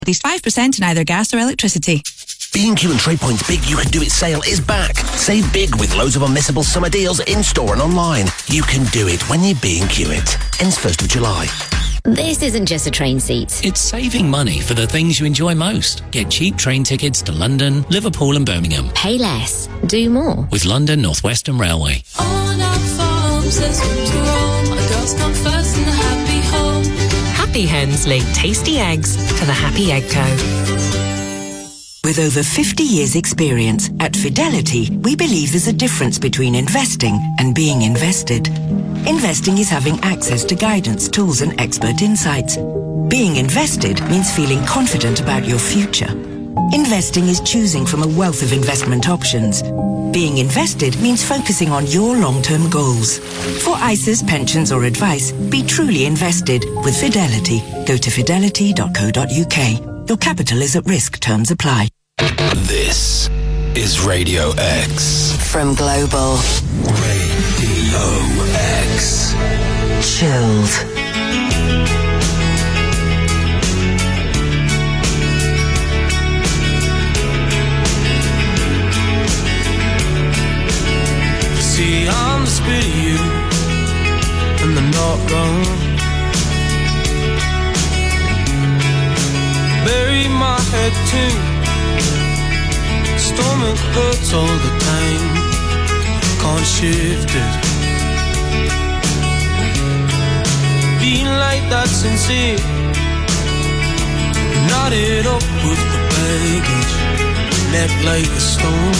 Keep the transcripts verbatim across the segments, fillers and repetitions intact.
At least five percent in either gas or electricity. B and Q and TradePoint's Big You Can Do It sale is back. Save big with loads of unmissable summer deals in-store and online. You can do it when you B and Q it. Ends first of July. This isn't just a train seat. It's saving money for the things you enjoy most. Get cheap train tickets to London, Liverpool and Birmingham. Pay less. Do more. With London North Western Railway. On our farms, there's room to roam. Our girls come first in the happy home. Happy Hens lay tasty eggs for the Happy Egg Co. With over fifty years experience, at Fidelity, we believe there's a difference between investing and being invested. Investing is having access to guidance, tools and expert insights. Being invested means feeling confident about your future. Investing is choosing from a wealth of investment options. Being invested means focusing on your long-term goals. For I S As, pensions or advice, be truly invested with Fidelity. Go to fidelity dot co dot uk. Your capital is at risk. Terms apply. This is Radio X. From Global. Radio X. Chilled. See, I'm the spit of you, and I'm not wrong. Bury my head too. Stomach hurts all the time. Can't shift it. Being like that sincere. Knotted up with the baggage. Neck like a stone.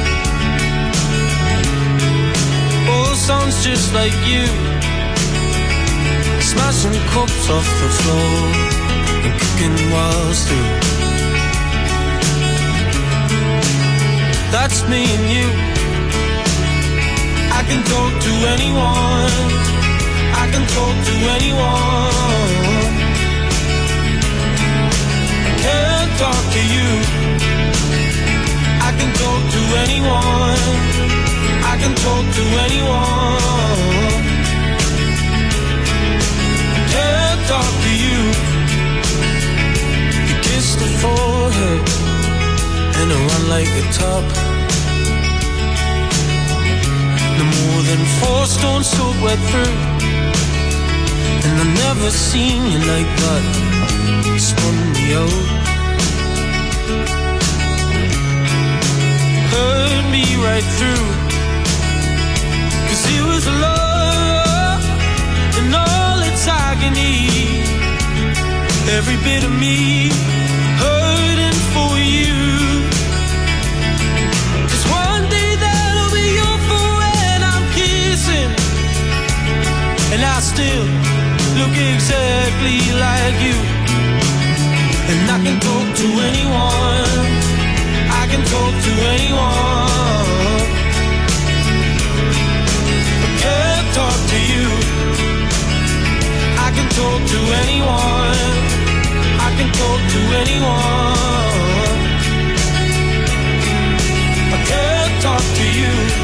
All sounds just like you. Smashing cups off the floor and kicking walls through. That's me and you. I can talk to anyone. I can talk to anyone. I can't talk to you. I can talk to anyone. I can talk to anyone. I can't talk to you. You kiss the forehead and I run like a top. No more than four stones soaked wet through. And I've never seen you like that. You spun me out. Heard me right through. Cause it was love and all its agony. Every bit of me hurting for you. Cause one day that'll be your for when I'm kissing. And I still look exactly like you. And I can talk to anyone. I can talk to anyone. I can't talk to you. I can talk to anyone. I can talk to anyone. I can't talk to you.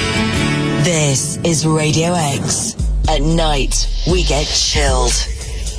This is Radio X. At night, we get chilled.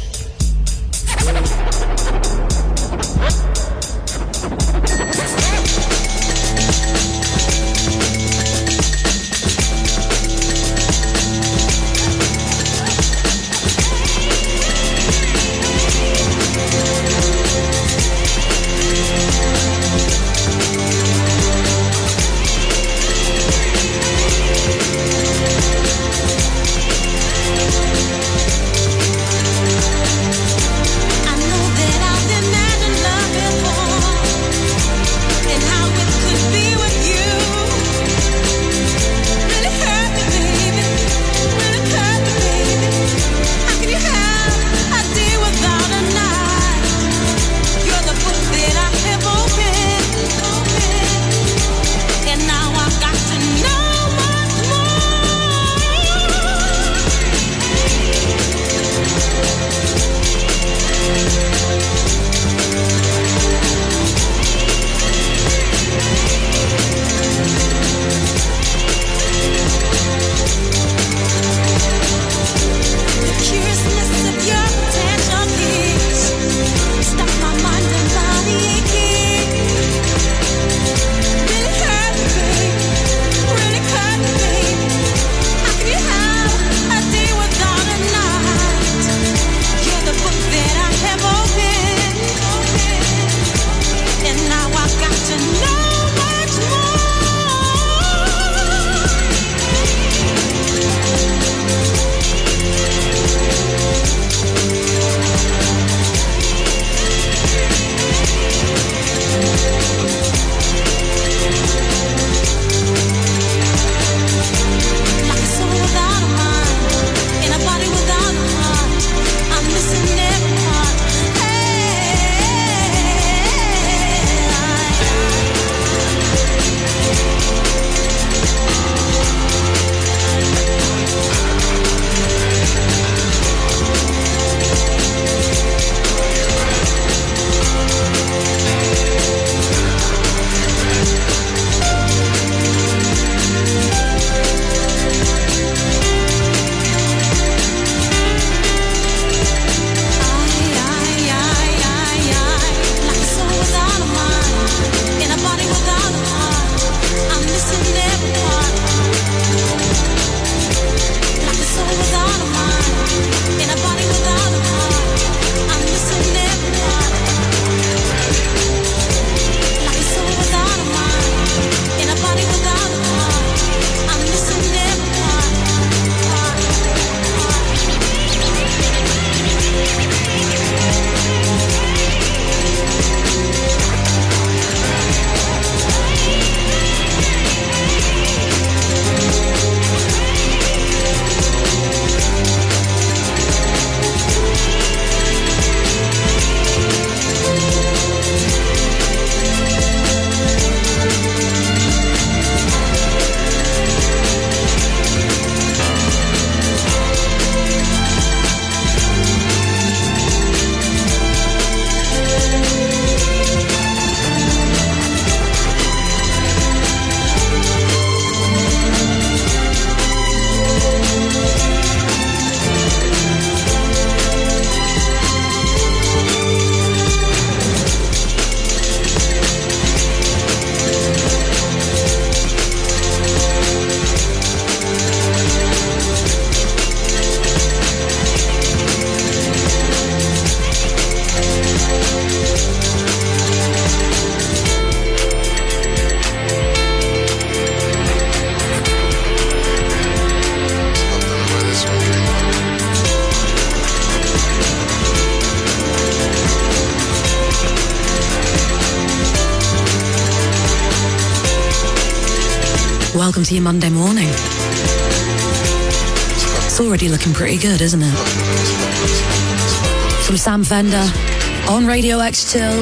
welcome to your Monday morning. It's already looking pretty good, isn't it? From Sam Fender, on Radio X Chilled,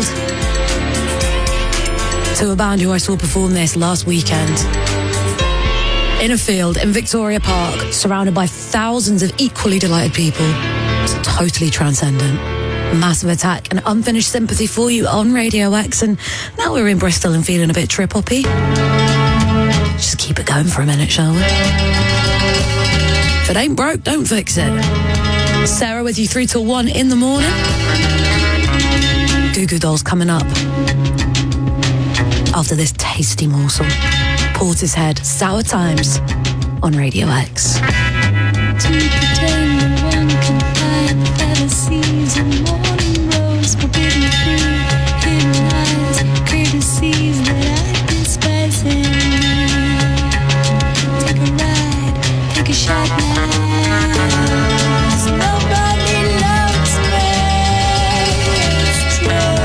to a band who I saw perform this last weekend. In a field in Victoria Park, surrounded by thousands of equally delighted people. It's totally transcendent. Massive Attack and Unfinished Sympathy for you on Radio X, and now we're in Bristol and feeling a bit trip-hoppy. Just keep it going for a minute, shall we? If it ain't broke, don't fix it. Sarah with you three till one in the morning. Goo Goo Dolls coming up after this tasty morsel. Portishead, Sour Times on Radio X. To pretend that one can find fantasies and morning rose, forbidden fruit, hidden eyes, courtesies that I despise in me. Take a ride, take a shot now. 'Cause nobody loves me. It's true.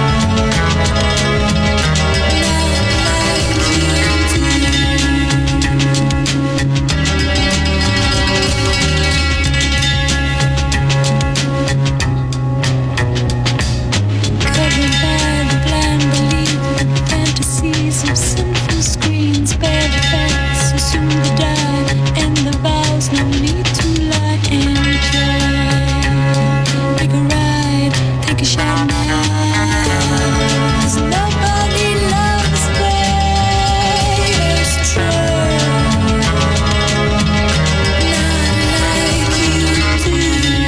Of sinful screens, bear the facts, assume the die, and the vows, no need to lie and try. Take a ride, take a shot now. 'Cause nobody loves me. It's true. Not like you do.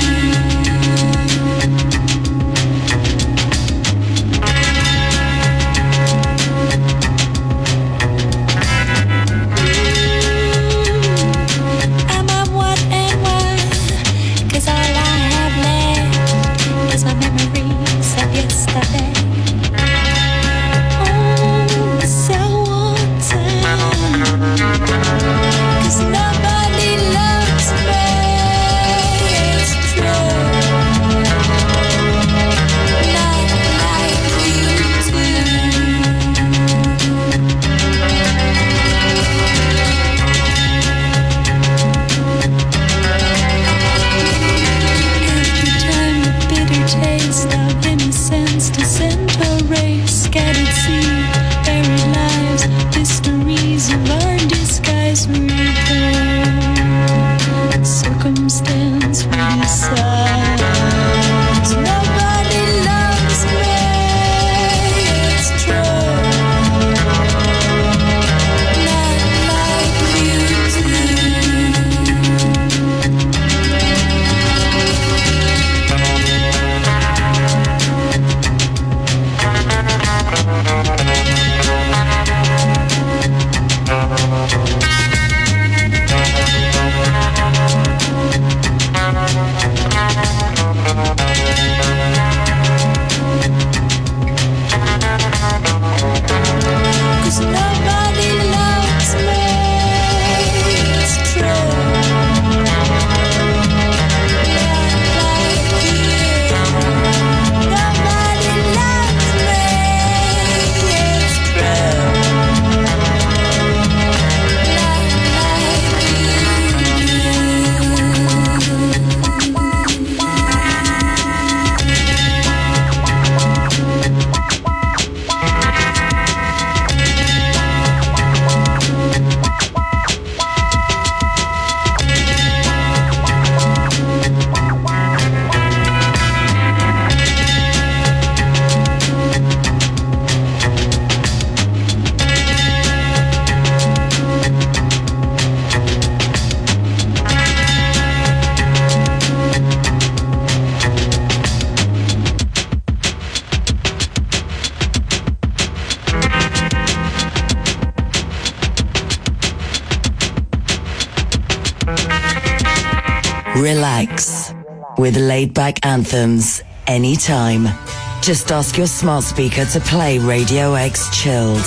Relax with laid-back anthems anytime. Just ask your smart speaker to play Radio X Chilled.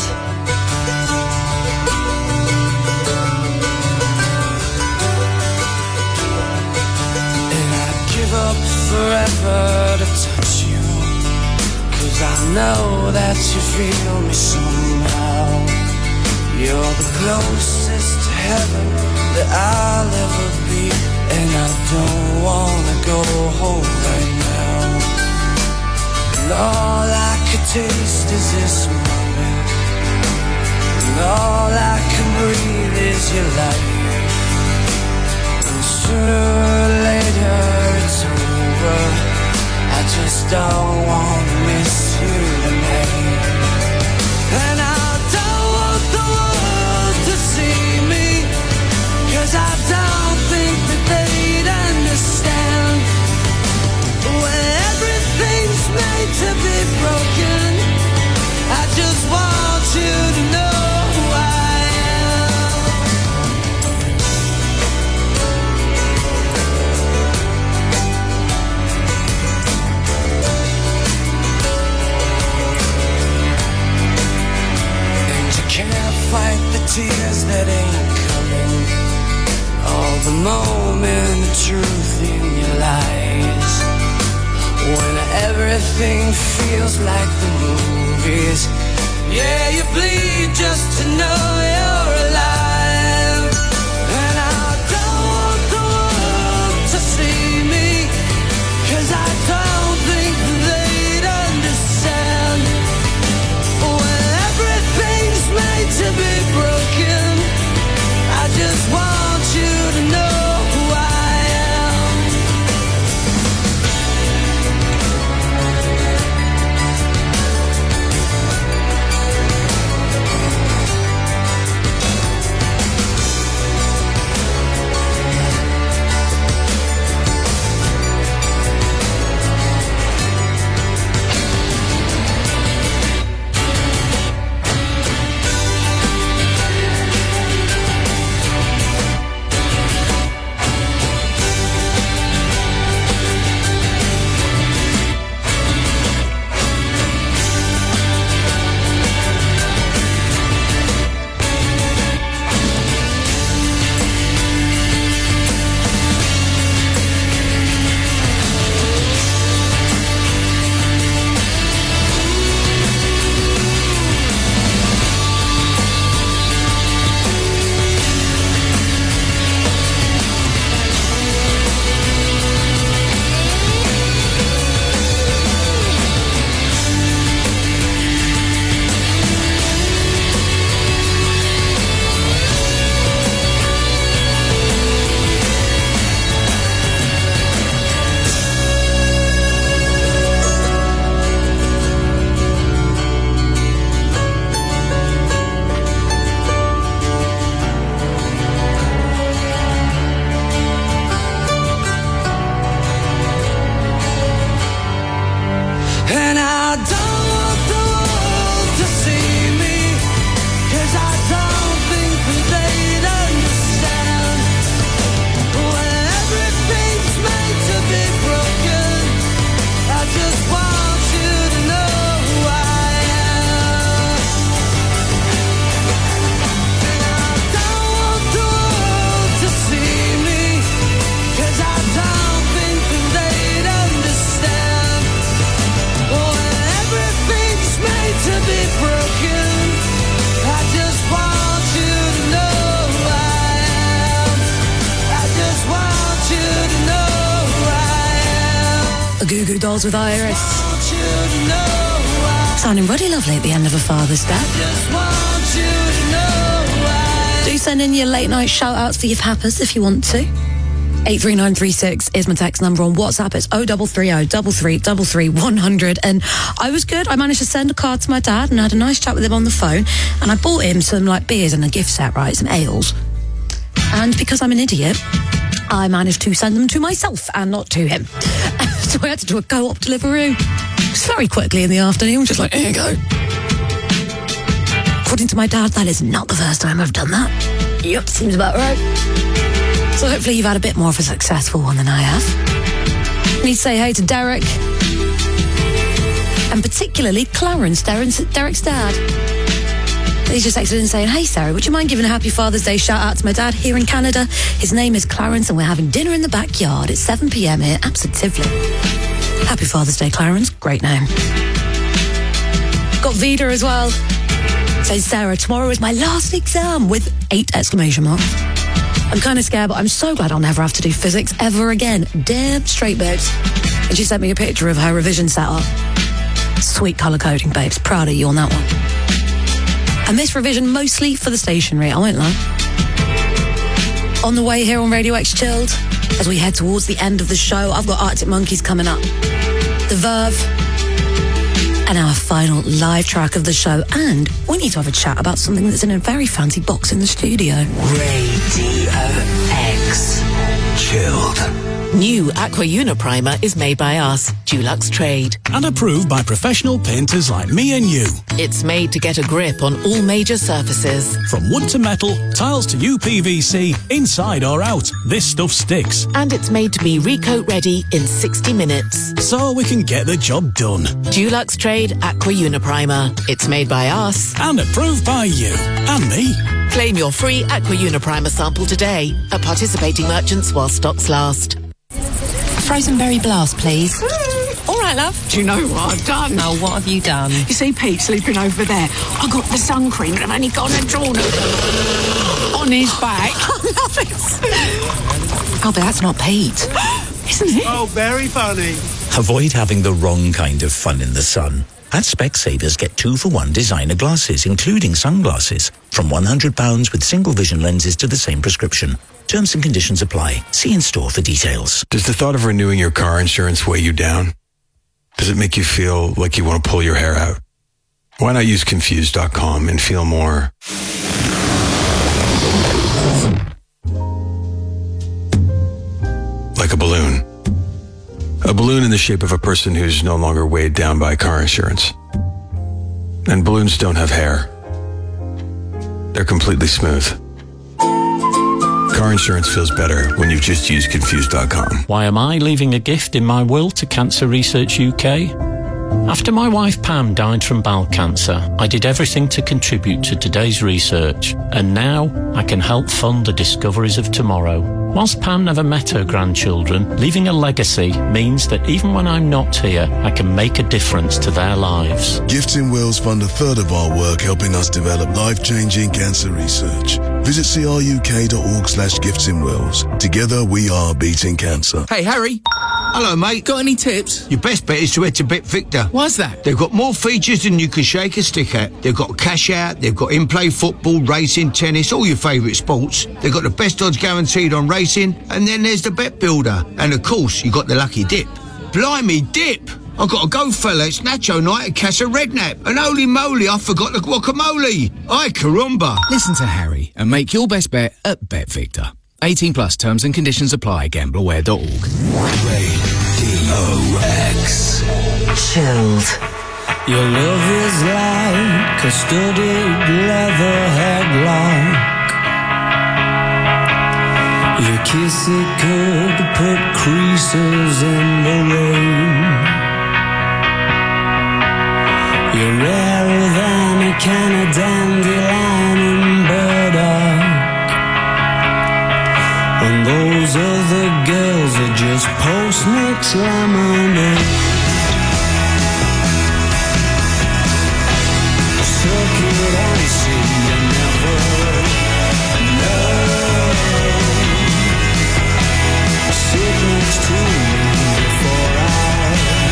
And I'd give up forever to touch you, 'cause I know that you feel me somehow. You're the closest to heaven that I'll ever be, and I don't wanna go home right now. And all I could taste is this moment, and all I can breathe is your light. And sooner or later it's over, I just don't wanna miss you tonight. And I don't want the world to see me, 'cause I don't think that they'd understand. When everything's made to be broken, I just want you to know who I am. And you can't fight the tears that ain't coming, all the moment of truth in your lies. When everything feels like the movies, yeah, you bleed just to know you're alive. And I don't want the world to see me, 'cause I don't think they'd understand. When everything's made to be broken, I just want you to know who I am. And I don't want the world to see me, 'cause I don't think that they'd understand. When everything's made to be broken, I just want you to know who I am. And I don't want the world to see me, 'cause I don't think that they'd understand. When everything's made to be broken, I just want you to know who I am. I just want you to know who I am. The Goo Goo Dolls with Iris. Want you to know who I am. Sounding really lovely at the end of a Father's Day. Just want you to know who I am. Do send in your late night shout outs for your pappers if you want to. eight three nine three six is my text number on WhatsApp. It's oh double three oh double three double three one hundred. And I was good. I managed to send a card to my dad and I had a nice chat with him on the phone. And I bought him some like beers and a gift set, right? Some ales. And because I'm an idiot, I managed to send them to myself and not to him. So I had to do a co-op delivery. Just very quickly in the afternoon, just like, here you go. According to my dad, that is not the first time I've done that. Yep, seems about right. So hopefully you've had a bit more of a successful one than I have. Need to say hey to Derek. And particularly Clarence, Derek's, Derek's dad. He's just texted in saying, hey Sarah, would you mind giving a happy Father's Day shout out to my dad here in Canada? His name is Clarence and we're having dinner in the backyard. It's seven p.m. here, absolutely. Happy Father's Day, Clarence. Great name. Got Vida as well. Says Sarah, tomorrow is my last exam with eight exclamation marks. I'm kind of scared, but I'm so glad I'll never have to do physics ever again. Damn straight, babes. And she sent me a picture of her revision setup. Sweet colour coding, babes. Proud of you on that one. I miss revision mostly for the stationery, I won't lie. On the way here on Radio X Chilled, as we head towards the end of the show, I've got Arctic Monkeys coming up. The Verve, and our final live track of the show. And we need to have a chat about something that's in a very fancy box in the studio. Radio X Chilled. New Aqua Uniprimer is made by us, Dulux Trade. And approved by professional painters like me and you. It's made to get a grip on all major surfaces. From wood to metal, tiles to U P V C, inside or out, this stuff sticks. And it's made to be recoat ready in sixty minutes. So we can get the job done. Dulux Trade Aqua Uniprimer. It's made by us. And approved by you. And me. Claim your free Aqua Uniprimer sample today at participating merchants while stocks last. Frozen berry blast, please. Mm, all right, love. Do you know what I've done? No, what have you done? You see Pete sleeping over there? I got the sun cream and I've only gone and drawn it on his back. I love it. Oh, but that's not Pete. Isn't it? Oh, very funny. Avoid having the wrong kind of fun in the sun. At Specsavers, get two for one designer glasses, including sunglasses, from one hundred pounds with single vision lenses to the same prescription. Terms and conditions apply. See in store for details. Does the thought of renewing your car insurance weigh you down? Does it make you feel like you want to pull your hair out? Why not use Confused dot com and feel more like a balloon? A balloon in the shape of a person who's no longer weighed down by car insurance. And balloons don't have hair. They're completely smooth. Car insurance feels better when you've just used Confused dot com. Why am I leaving a gift in my will to Cancer Research U K? After my wife Pam died from bowel cancer, I did everything to contribute to today's research, and now I can help fund the discoveries of tomorrow. Whilst Pam never met her grandchildren, leaving a legacy means that even when I'm not here, I can make a difference to their lives. Gifts in Wills fund a third of our work helping us develop life-changing cancer research. Visit cruk.org slash gifts in Wills. Together we are beating cancer. Hey, Harry. Hello, mate. Got any tips? Your best bet is to head to Bet Victor. Why's that? They've got more features than you can shake a stick at. They've got cash out, they've got in-play football, racing, tennis, all your favourite sports. They've got the best odds guaranteed on racing, and then there's the Bet Builder. And of course, you got the lucky dip. Blimey, dip! I've got to go, fella. It's Nacho night at Casa Redknapp. And holy moly, I forgot the guacamole. Ay, caramba. Listen to Harry and make your best bet at Bet Victor. eighteen plus terms and conditions apply. Gamble Aware dot org. Radio X Chilled. Your love is like a studded leather headlock. Your kiss, it could put creases in the rain. You're rarer than a can of dandelion and burdock. And those other girls are just post-mix lemonade. Suck it and see you never know. Sit next to me before I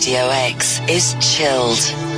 Radio X is chilled.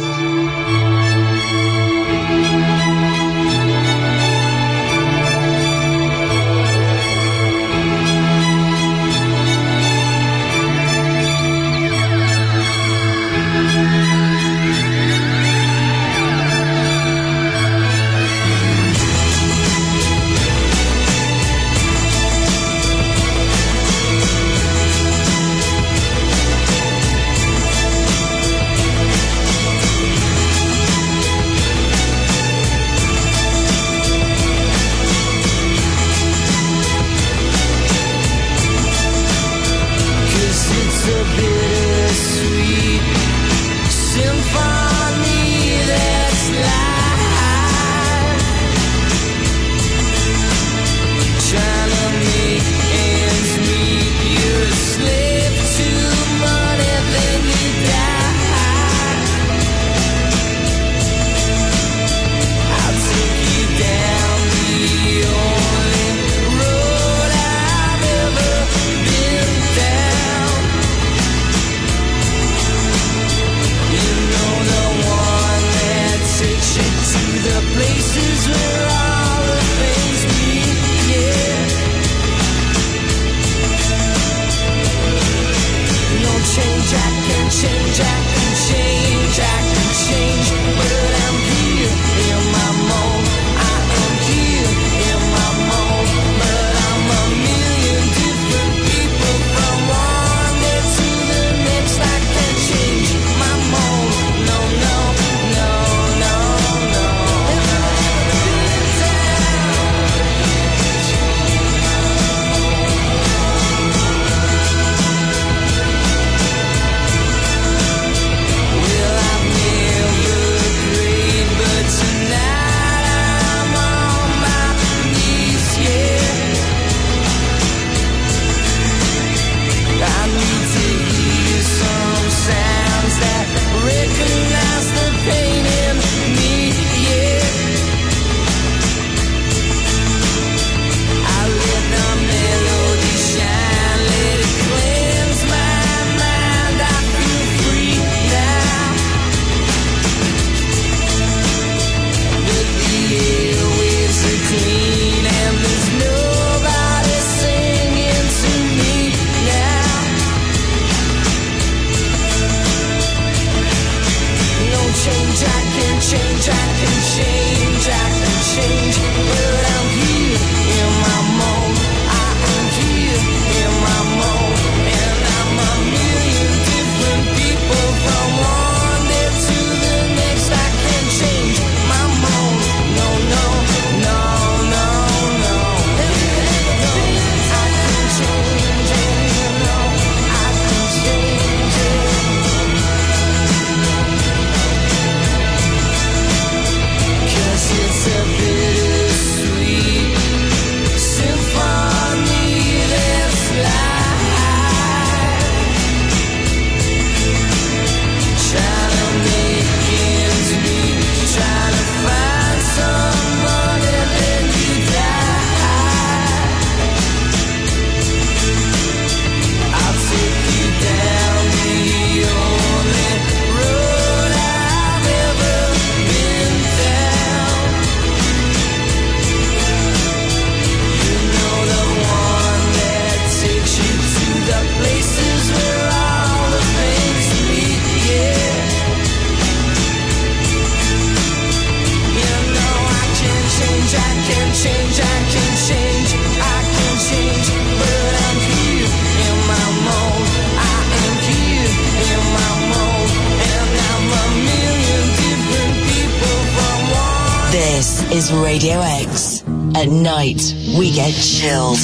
Is Radio X. At night, we get chilled.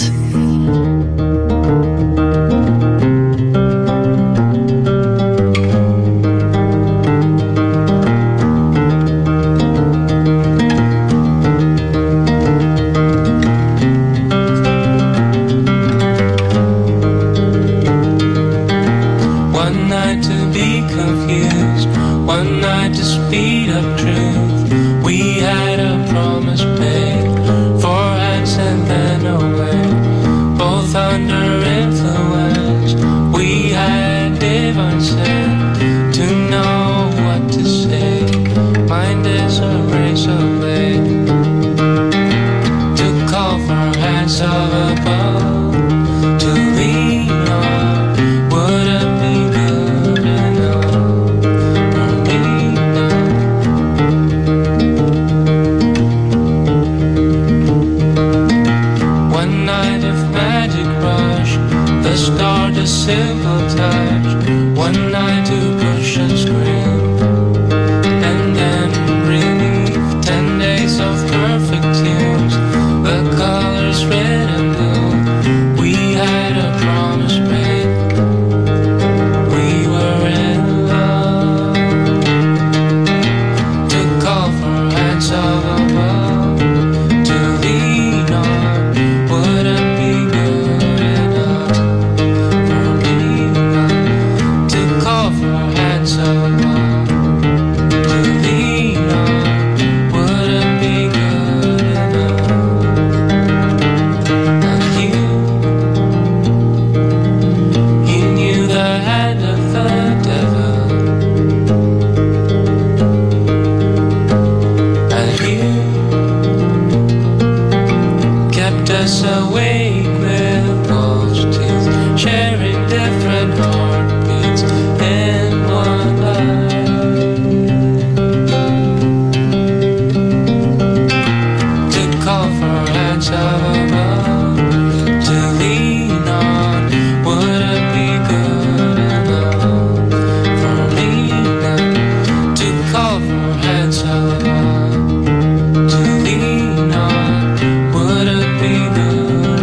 One night to be confused, one night to speed up truth. We had a promise made, four hands and then away, both under influence. hands of above to lean on. Wouldn't be good enough for me now. One night of magic rush, the start a simple touch. One night to push and scream, and then relief. Ten days of perfect tunes, the colors red and blue. We had a promise made, we were in love. To call for hands of above to lean on. Wouldn't be good enough for me now. To call for hands of above to lean on. Wouldn't be good enough. And you, you knew the hand of the devil. And you kept us awake with false teeth, sharing different heartbeats in one life. To call for hands of above to lean on. Wouldn't be good enough for me now. To call for hands of above to lean on. Wouldn't be good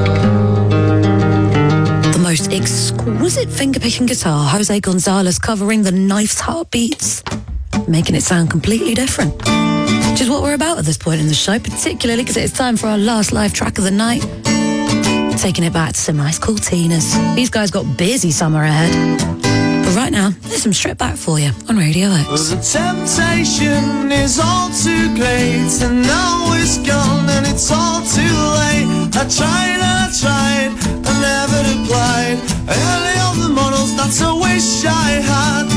enough. The most exquisite finger-picking guitar, Jose Gonzalez covering the Knife's Heartbeats, making it sound completely different. Which is what we're about at this point in the show, particularly because it's time for our last live track of the night. Taking it back to some nice cool Tinas. These guys got busy summer ahead. But right now, there's some Strip Back for you on Radio X. The temptation is all too great, and now it's gone and it's all too late. I tried and I tried, I never applied. Early on the models, that's a wish I had.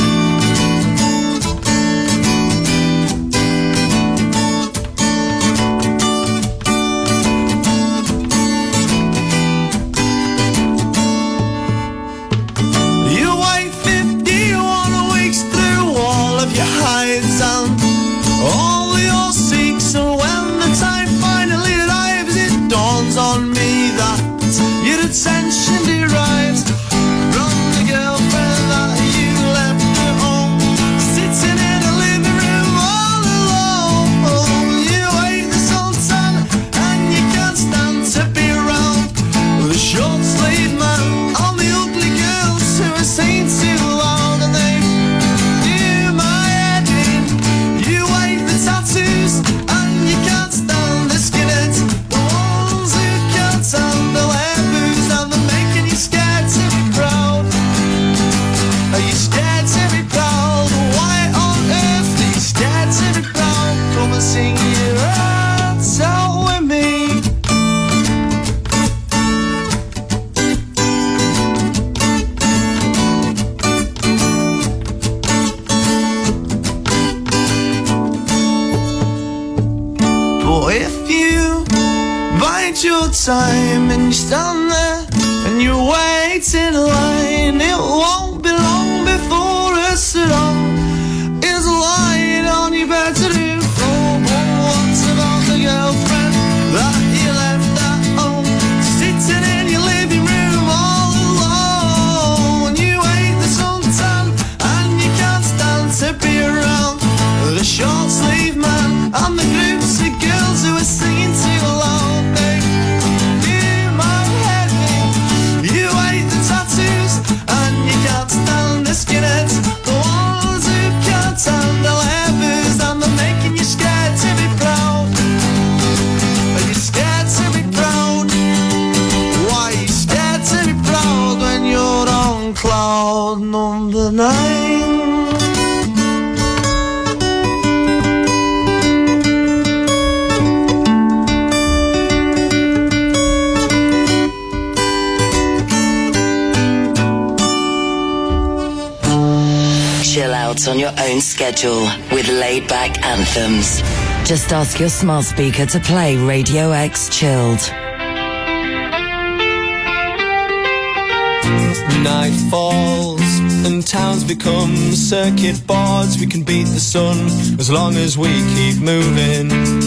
You wait fifty-one weeks through all of your hides and all your seeks, and when the time finally arrives, it dawns on me that your attention derives from the girlfriend that you left at home, sitting in a living room all alone. You hate the sultan and you can't stand to be around the short sleeved man and the ugly girls who are seen too loud, and they do my head in. You hate the tattoos and you can't stand the skinheads, the ones who can't handle their booze, and they're making you scared to be proud. Are you scared to be proud? Why on earth are you scared to be proud? Come and sing your hearts out with me. But if you bide your time and you stand there and you wait in line, it won't be long before a song is lying on your bedroom floor. But what about the girlfriend that you left at home, sitting in your living room all alone? You hate the suntan and you can't stand to be around the short sleeve man and the groups of girls who are singing too loud. They do my head in. You hate the tattoos and you can't stand the skinheads, the ones who can't handle their booze, and they're making you scared to be proud. Are you scared to be proud? Why are you scared to be proud when you're on cloud number nine? Chill out on your own schedule with laid-back anthems. Just ask your smart speaker to play Radio X Chilled. Night falls and towns become circuit boards. We can beat the sun as long as we keep moving.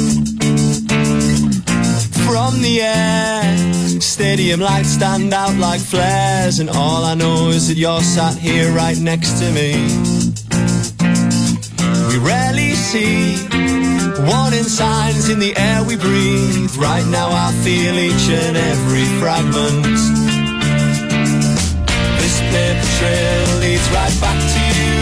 From the air, stadium lights stand out like flares, and all I know is that you're sat here right next to me. We rarely see warning signs in the air we breathe. Right now I feel each and every fragment. This paper trail leads right back to you.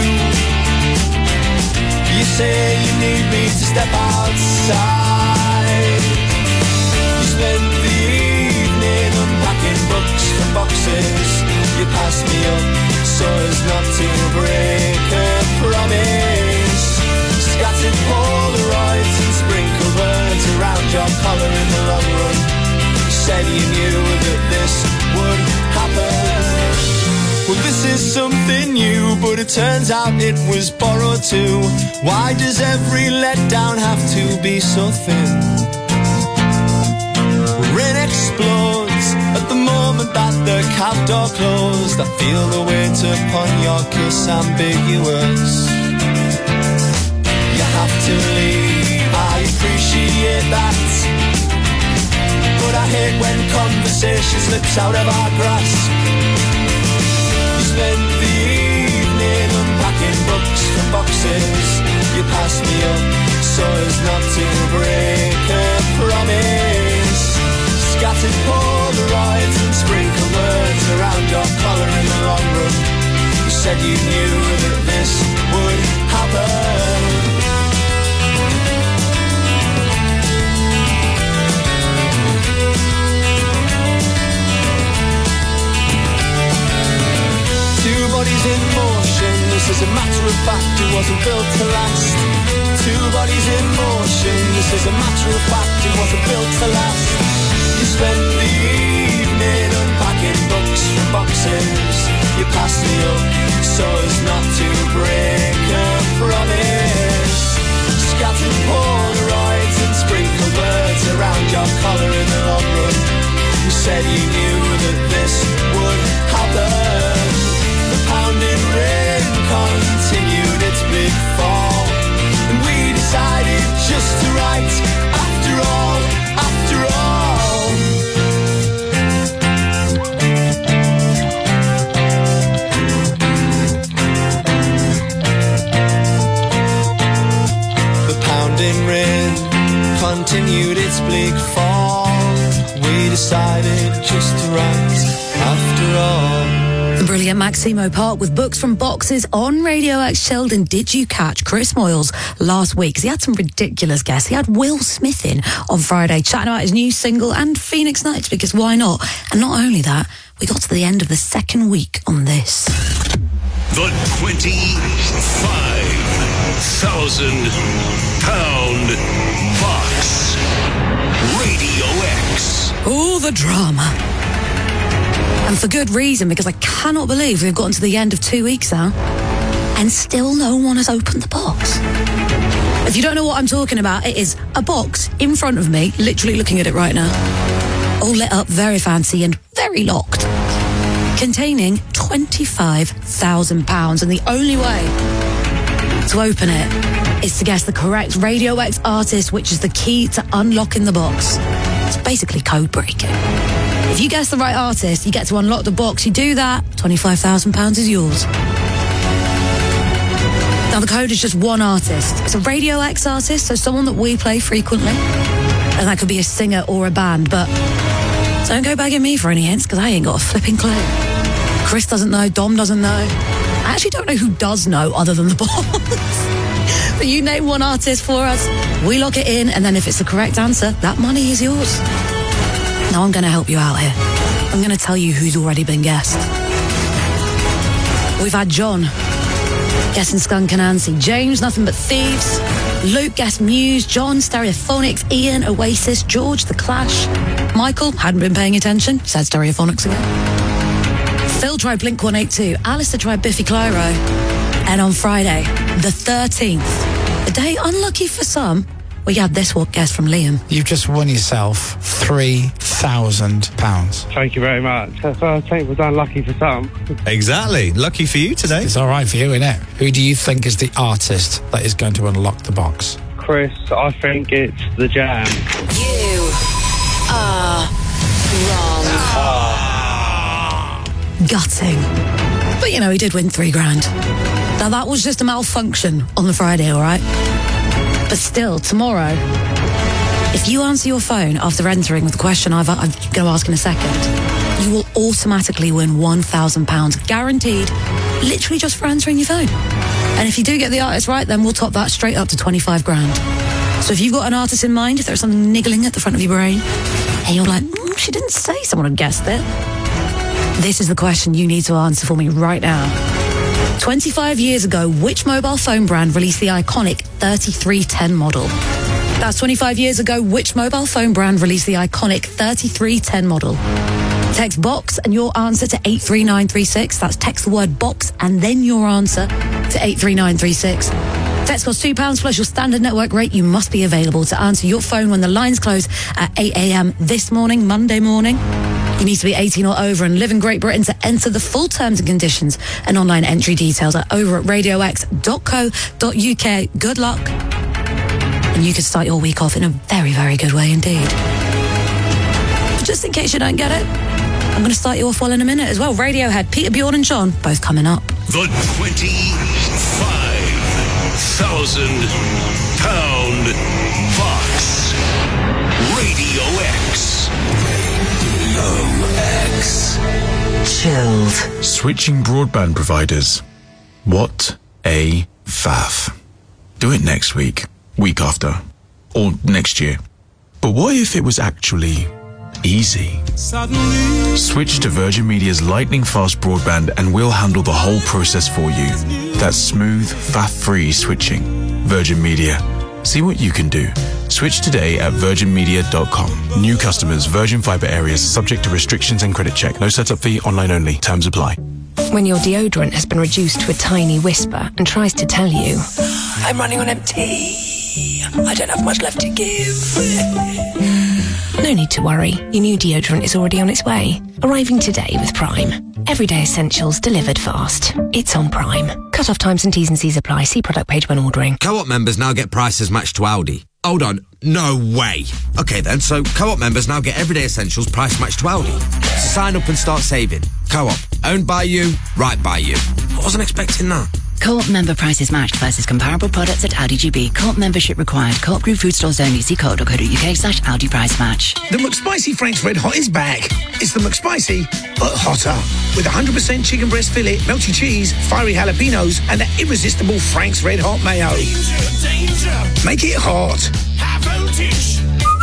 You say you need me to step outside. You spend the evening unpacking books from boxes. You pass me up so as not to break a promise. Scattered Polaroids and sprinkled words around your collar in the long run. You said you knew that this would happen. Well, this is something new, but it turns out it was borrowed too. Why does every letdown have to be so thin? Rain explodes at the moment that the cab door closed. I feel the weight upon your kiss ambiguous. You have to leave, I appreciate that, but I hate when conversation slips out of our grasp. Spend the evening unpacking books from boxes. You pass me up so as not to break a promise. Scattered Polaroids and sprinkled words around your collar in the long run. You said you knew that this would happen. Two bodies in motion, this is a matter of fact, it wasn't built to last. Two bodies in motion, this is a matter of fact, it wasn't built to last. You spend the evening unpacking books from boxes. You pass me up so as not to break a promise. Scattered Polaroids and sprinkled words around your collar in the long run. You said you knew that this would happen. The pounding rain continued its big fall, and we decided just to write after all, after all. The pounding rain continued its bleak fall. We decided just to write after all. The brilliant Maximo Park with Books from Boxes on Radio X. Sheldon, did you catch Chris Moyles last week? Because he had some ridiculous guests. He had Will Smith in on Friday chatting about his new single and Phoenix Nights, because why not? And not only that, we got to the end of the second week on this. The twenty-five thousand pound box. Radio X. Oh, the drama. And for good reason, because I cannot believe we've gotten to the end of two weeks now and still no one has opened the box. If you don't know what I'm talking about, it is a box in front of me, literally looking at it right now, all lit up, very fancy and very locked, containing twenty-five thousand pounds. And the only way to open it is to guess the correct Radio X artist, which is the key to unlocking the box. It's basically code breaking. If you guess the right artist, you get to unlock the box. You do that, twenty-five thousand pounds is yours. Now, the code is just one artist. It's a Radio X artist, so someone that we play frequently. And that could be a singer or a band, but don't go begging me for any hints, because I ain't got a flipping clue. Chris doesn't know, Dom doesn't know. I actually don't know who does know other than the boss. But you name one artist for us, we lock it in, and then if it's the correct answer, that money is yours. Now I'm going to help you out here. I'm going to tell you who's already been guessed. We've had John guessing Skunk Anansi, James Nothing But Thieves, Luke guessed Muse, John Stereophonics, Ian Oasis, George The Clash, Michael hadn't been paying attention, said Stereophonics again. Phil tried Blink one eighty-two, Alistair tried Biffy Clyro, and on Friday the thirteenth, a day unlucky for some, we had this one guess from Liam. You've just won yourself three thousand pounds. Thank you very much. So I think we've done lucky for some. Exactly. Lucky for you today. It's all right for you, isn't it? Who do you think is the artist that is going to unlock the box? Chris, I think it's The Jam. You are wrong. Gutting. But, you know, he did win three grand. Now, that was just a malfunction on the Friday, all right? But still, tomorrow, if you answer your phone after entering with the question I've, I'm going to ask in a second, you will automatically win one thousand pounds, guaranteed, literally just for answering your phone. And if you do get the artist right, then we'll top that straight up to twenty-five grand. So if you've got an artist in mind, if there's something niggling at the front of your brain, and you're like, mm, she didn't say someone had guessed it, this is the question you need to answer for me right now. twenty-five years ago, which mobile phone brand released the iconic thirty-three ten model? That's twenty-five years ago, which mobile phone brand released the iconic thirty-three ten model? Text BOX and your answer to eight three nine three six. That's text the word BOX and then your answer to eight three nine three six. Text costs two pounds plus your standard network rate. You must be available to answer your phone when the lines close at eight a.m. this morning, Monday morning. You need to be eighteen or over and live in Great Britain to enter the full terms and conditions and online entry details are over at radio x dot co dot uk. Good luck. And you could start your week off in a very, very good way indeed. Just in case you don't get it, I'm going to start you off well in a minute as well. Radiohead, Peter, Bjorn and John, both coming up. The twenty-five thousand pound box. Radio X. Radio X. Chilled. Switching broadband providers. What a faff. Do it next week, week after, or next year. But what if it was actually easy? Suddenly. Switch to Virgin Media's lightning fast broadband and we'll handle the whole process for you. That's smooth, faff-free switching. Virgin Media. See what you can do. Switch today at virgin media dot com. New customers, Virgin Fibre areas, subject to restrictions and credit check. No setup fee, online only. Terms apply. When your deodorant has been reduced to a tiny whisper and tries to tell you, I'm running on empty. I don't have much left to give. no need to worry. Your new deodorant is already on its way. Arriving today with Prime. Everyday essentials delivered fast. It's on Prime. Cut-off times and T's and C's apply. See product page when ordering. Co-op members now get prices matched to Aldi. Hold on, no way. Okay then, so Co-op members now get everyday essentials price matched to Aldi. So sign up and start saving. Co-op, owned by you, right by you. I wasn't expecting that. Co-op member prices matched versus comparable products at Aldi G B. Co-op membership required. Co-op group food stores only. See co op dot co dot uk slash Aldi price match. The McSpicy Frank's Red Hot is back. It's the McSpicy, but hotter. With one hundred percent chicken breast fillet, melty cheese, fiery jalapenos, and that irresistible Frank's Red Hot mayo. Danger, danger. Make it hot. High voltage.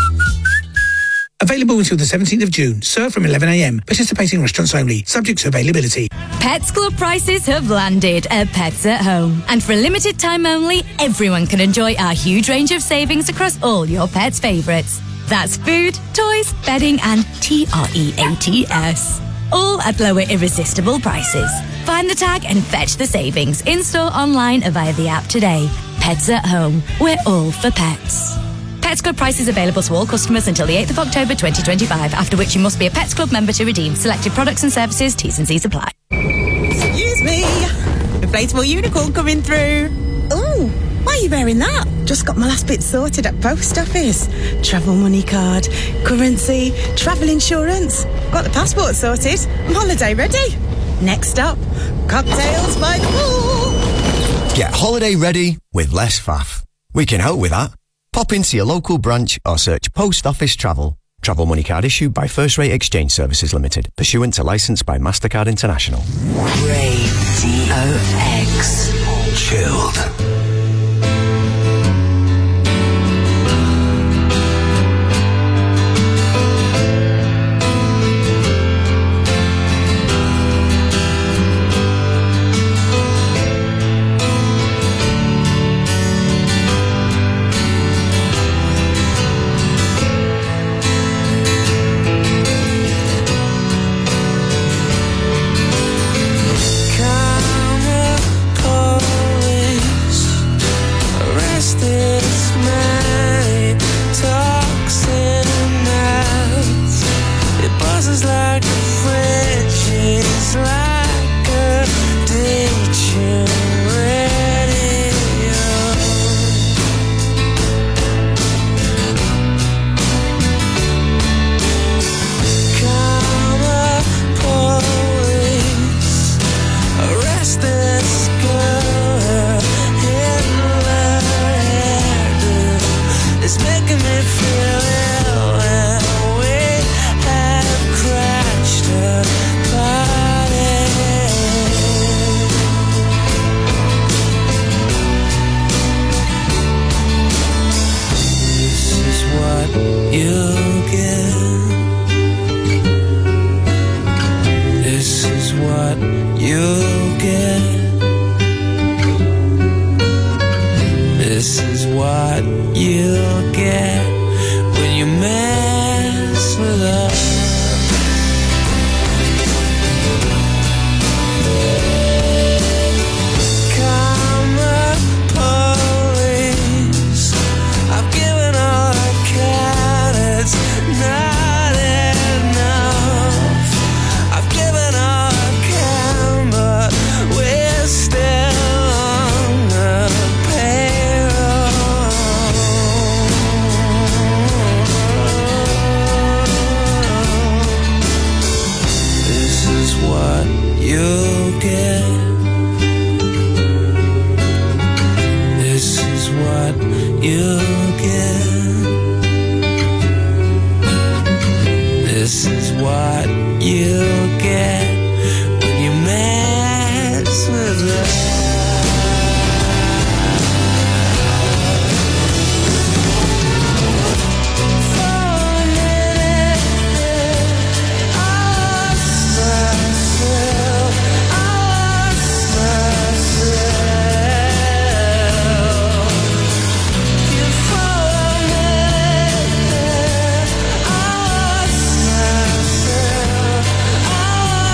Available until the seventeenth of June. Served from eleven a m. Participating restaurants only. Subject to availability. Pets Club prices have landed at Pets at Home. And for a limited time only, everyone can enjoy our huge range of savings across all your pets' favourites. That's food, toys, bedding and T R E A T S. All at lower irresistible prices. Find the tag and fetch the savings in-store, online or via the app today. Pets at Home. We're all for pets. Pets Club prices available to all customers until the eighth of October twenty twenty-five, after which you must be a Pets Club member to redeem selected products and services. T's and C's apply. Excuse me. Inflatable unicorn coming through. Ooh, why are you wearing that? Just got my last bit sorted at post office. Travel money card, currency, travel insurance. Got the passport sorted. I'm holiday ready. Next up, cocktails by the pool. Get holiday ready with less faff. We can help with that. Pop into your local branch or search Post Office Travel. Travel money card issued by First Rate Exchange Services Limited, pursuant to licence by MasterCard International. Radio X. Chilled. Camera police is like a fridge, it's like a ditching radio. Karma police, arrest this girl in the hairdo. It's making me feel ill, and we have crashed a party. This is what you get. This is what you get. This is what you get when you mess with us. Karma police, I've given all I can, it's not enough. I've given all I can, but we're still on the payroll. This is what you get. This is what you get. This is what you get when you mess with us. I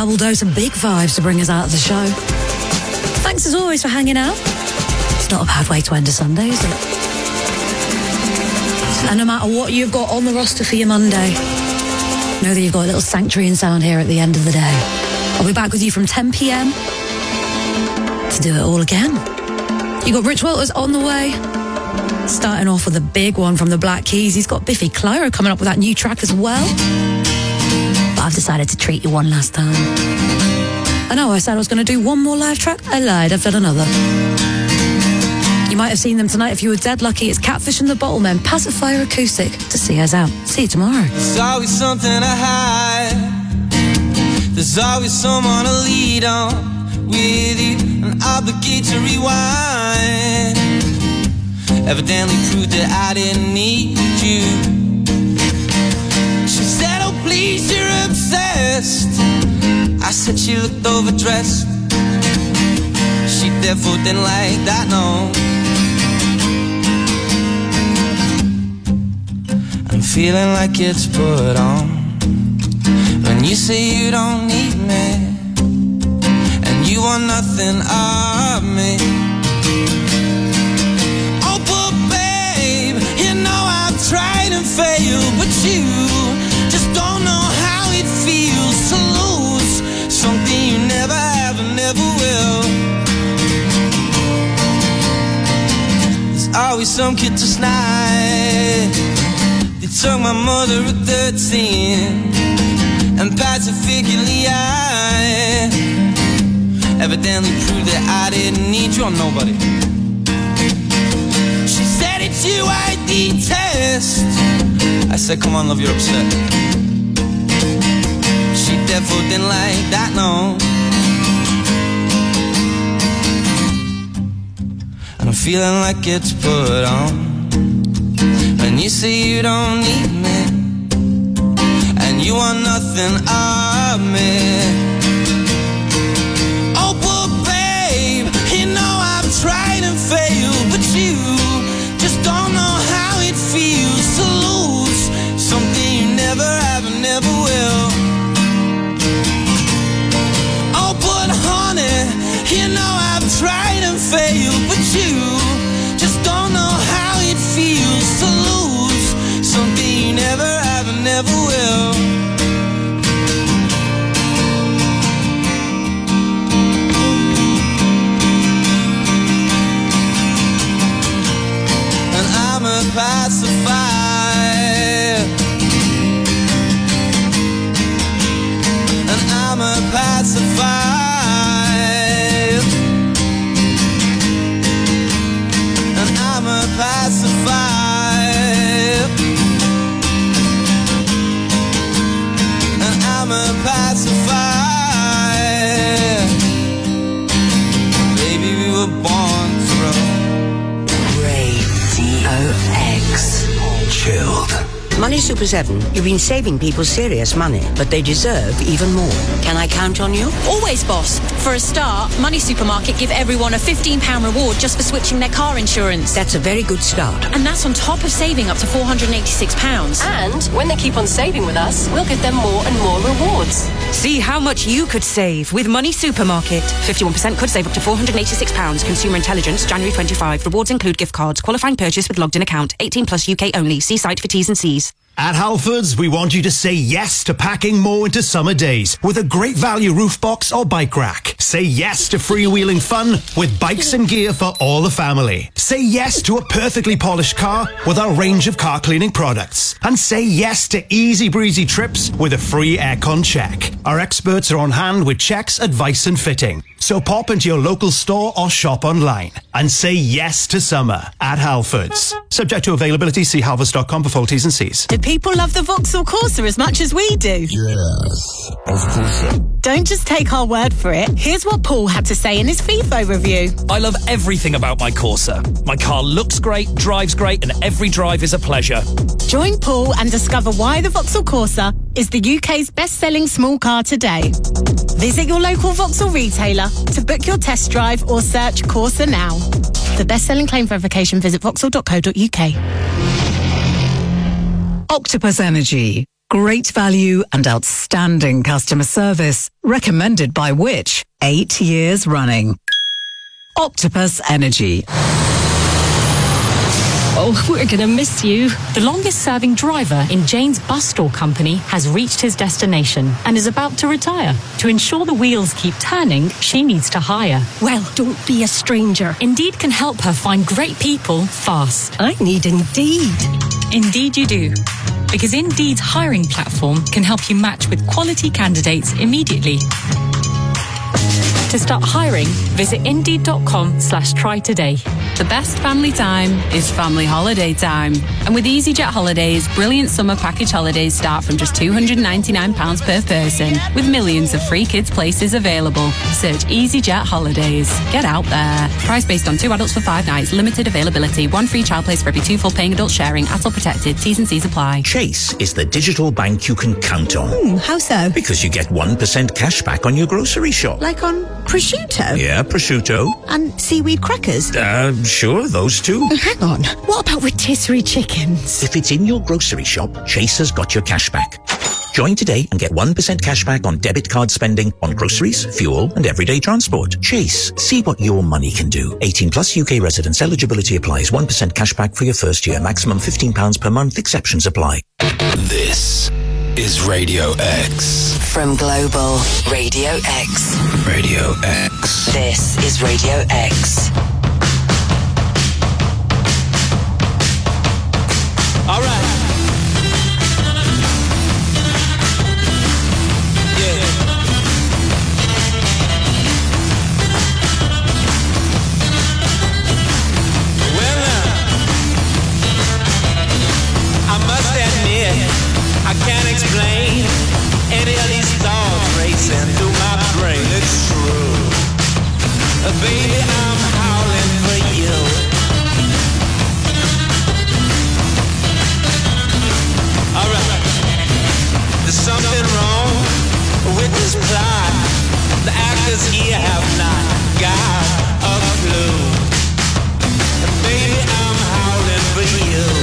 double dose of big vibes to bring us out of the show. Thanks as always for hanging out. It's not a bad way to end a Sunday, is it? And no matter what you've got on the roster for your Monday, know that you've got a little sanctuary and sound here at the end of the day. I'll be back with you from ten p.m. to do it all again. You got Rich Walters on the way. Starting off with a big one from the Black Keys. He's got Biffy Clyro coming up with that new track as well. But I've decided to treat you one last time. I know I said I was going to do one more live track. I lied, I've done another. You might have seen them tonight if you were dead lucky. It's Catfish and the Bottlemen, Pacifier Acoustic, to see us out. See you tomorrow. There's always something to hide. There's always someone to lead on with you, and obligate to rewind. Evidently proved that I didn't need you. She said, oh please, you're obsessed. I said she looked overdressed. She therefore didn't like that, no. I'm feeling like it's put on when you say you don't need me and you want nothing of me. Oh, but babe, you know I've tried and failed, but you just don't know how it feels to lose something you never have and never will. There's always some kid to snide. They took my mother at thirteen and pacifically I evidently proved that I didn't need you or nobody. She said it's you I detest. I said come on love, you're upset. She definitely didn't like that, no. And I'm feeling like it's put on when you say you don't need me and you want nothing of me. Oh, but babe, you know I've tried and failed, but you just don't know how it feels to lose something you never have and never will. Oh, but honey, you know I've tried and failed, but you just don't know how it feels to lose something you never have and never will. And I'm a pacifier, and I'm a pacifier, and I'm a pacifier, and I'm a pacifier. Baby, we were born to roll. Radio X. Chilled. Money Super seven, you've been saving people serious money, but they deserve even more. Can I count on you? Always, boss. For a start, Money Supermarket give everyone a fifteen pounds reward just for switching their car insurance. That's a very good start. And that's on top of saving up to four hundred eighty-six pounds. And when they keep on saving with us, we'll give them more and more rewards. See how much you could save with Money Supermarket. fifty-one percent could save up to four hundred eighty-six pounds. Consumer Intelligence, January twenty-fifth. Rewards include gift cards. Qualifying purchase with logged in account. eighteen plus U K only. See site for T's and C's. At Halfords, we want you to say yes to packing more into summer days with a great value roof box or bike rack. Say yes to freewheeling fun with bikes and gear for all the family. Say yes to a perfectly polished car with our range of car cleaning products. And say yes to easy breezy trips with a free aircon check. Our experts are on hand with checks, advice and fitting. So pop into your local store or shop online and say yes to summer at Halfords. Subject to availability, see halfords dot com for full T's and C's. Do people love the Vauxhall Corsa as much as we do? Yes, of course. Don't just take our word for it. Here's what Paul had to say in his FIFO review. I love everything about my Corsa. My car looks great, drives great, and every drive is a pleasure. Join Paul and discover why the Vauxhall Corsa is the U K's best-selling small car today. Visit your local Vauxhall retailer to book your test drive or search Corsa now. For best-selling claim verification, visit vauxhall dot co dot U K. Octopus Energy. Great value and outstanding customer service. Recommended by Which? Eight years running. Octopus Energy. Oh, we're going to miss you. The longest-serving driver in Jane's bus store company has reached his destination and is about to retire. To ensure the wheels keep turning, she needs to hire. Well, don't be a stranger. Indeed can help her find great people fast. I need Indeed. Indeed you do. Because Indeed's hiring platform can help you match with quality candidates immediately. To start hiring, visit indeed.com slash try today. The best family time is family holiday time. And with EasyJet Holidays, brilliant summer package holidays start from just two hundred ninety-nine pounds per person, with millions of free kids places available. Search EasyJet Holidays. Get out there. Price based on two adults for five nights. Limited availability. One free child place for every two full paying adults sharing. A T L protected. T's and C's apply. Chase is the digital bank you can count on. Hmm, how so? Because you get one percent cash back on your grocery shop. Like on prosciutto? Yeah, prosciutto. And seaweed crackers? Uh, sure, those two. Oh, hang on. What about rotisserie chickens? If it's in your grocery shop, Chase has got your cash back. Join today and get one percent cash back on debit card spending on groceries, fuel and everyday transport. Chase. See what your money can do. eighteen plus U K residents. Eligibility applies. one percent cash back for your first year. Maximum fifteen pounds per month. Exceptions apply. This is Radio X. From Global Radio X. Radio X. This is Radio X. All right. Yeah. Well, now, I must admit, I can't explain any of these thoughts racing through my brain. It's true. Uh, baby, I'm howling for you. Alright. There's something wrong with this plot. The actors here have not got a clue. Baby, I'm howling for you.